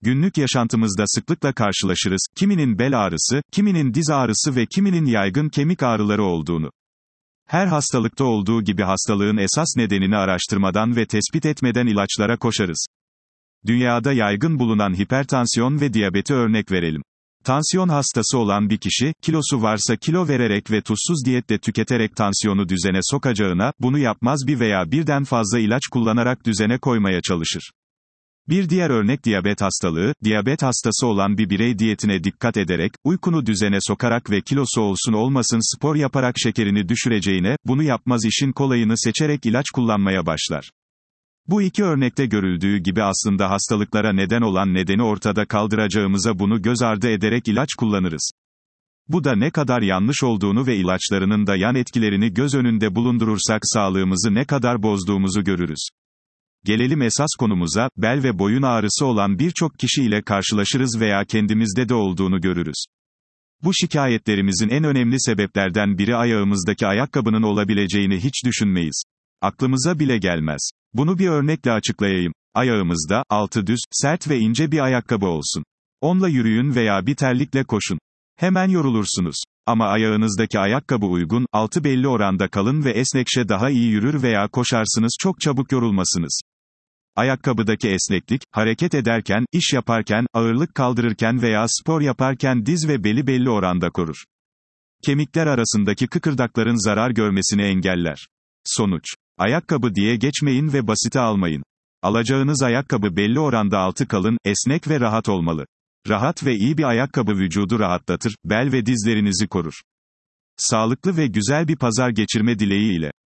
Günlük yaşantımızda sıklıkla karşılaşırız, kiminin bel ağrısı, kiminin diz ağrısı ve kiminin yaygın kemik ağrıları olduğunu. Her hastalıkta olduğu gibi hastalığın esas nedenini araştırmadan ve tespit etmeden ilaçlara koşarız. Dünyada yaygın bulunan hipertansiyon ve diyabeti örnek verelim. Tansiyon hastası olan bir kişi, kilosu varsa kilo vererek ve tuzsuz diyetle tüketerek tansiyonu düzene sokacağına, bunu yapmaz bir veya birden fazla ilaç kullanarak düzene koymaya çalışır. Bir diğer örnek diyabet hastalığı, diyabet hastası olan bir birey diyetine dikkat ederek, uykunu düzene sokarak ve kilosu olsun olmasın spor yaparak şekerini düşüreceğine, bunu yapmaz işin kolayını seçerek ilaç kullanmaya başlar. Bu iki örnekte görüldüğü gibi aslında hastalıklara neden olan nedeni ortada kaldıracağımıza bunu göz ardı ederek ilaç kullanırız. Bu da ne kadar yanlış olduğunu ve ilaçlarının da yan etkilerini göz önünde bulundurursak sağlığımızı ne kadar bozduğumuzu görürüz. Gelelim esas konumuza, bel ve boyun ağrısı olan birçok kişi ile karşılaşırız veya kendimizde de olduğunu görürüz. Bu şikayetlerimizin en önemli sebeplerden biri ayağımızdaki ayakkabının olabileceğini hiç düşünmeyiz. Aklımıza bile gelmez. Bunu bir örnekle açıklayayım. Ayağımızda, altı düz, sert ve ince bir ayakkabı olsun. Onunla yürüyün veya bir terlikle koşun. Hemen yorulursunuz. Ama ayağınızdaki ayakkabı uygun, altı belli oranda kalın ve esnekse daha iyi yürür veya koşarsınız, çok çabuk yorulmasınız. Ayakkabıdaki esneklik, hareket ederken, iş yaparken, ağırlık kaldırırken veya spor yaparken diz ve beli belli oranda korur. Kemikler arasındaki kıkırdakların zarar görmesini engeller. Sonuç: ayakkabı diye geçmeyin ve basite almayın. Alacağınız ayakkabı belli oranda altı kalın, esnek ve rahat olmalı. Rahat ve iyi bir ayakkabı vücudu rahatlatır, bel ve dizlerinizi korur. Sağlıklı ve güzel bir pazar geçirme dileğiyle.